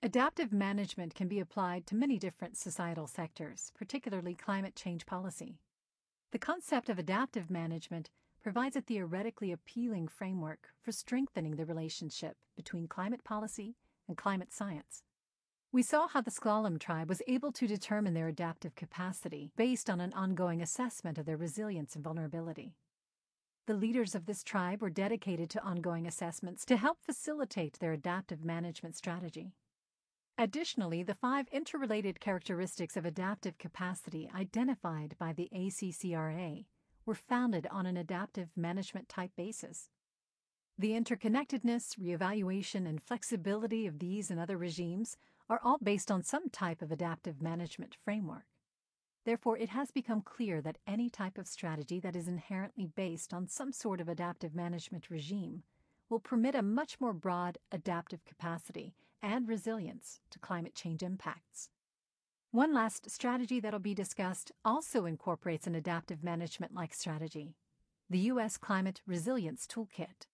Adaptive management can be applied to many different societal sectors, particularly climate change policy. The concept of adaptive management provides a theoretically appealing framework for strengthening the relationship between climate policy and climate science. We saw how the Sklallam tribe was able to determine their adaptive capacity based on an ongoing assessment of their resilience and vulnerability. The leaders of this tribe were dedicated to ongoing assessments to help facilitate their adaptive management strategy. Additionally, the 5 interrelated characteristics of adaptive capacity identified by the ACCRA were founded on an adaptive management type basis. The interconnectedness, reevaluation, and flexibility of these and other regimes are all based on some type of adaptive management framework. Therefore, it has become clear that any type of strategy that is inherently based on some sort of adaptive management regime will permit a much more broad adaptive capacity and resilience to climate change impacts. One last strategy that'll be discussed also incorporates an adaptive management-like strategy, the U.S. Climate Resilience Toolkit.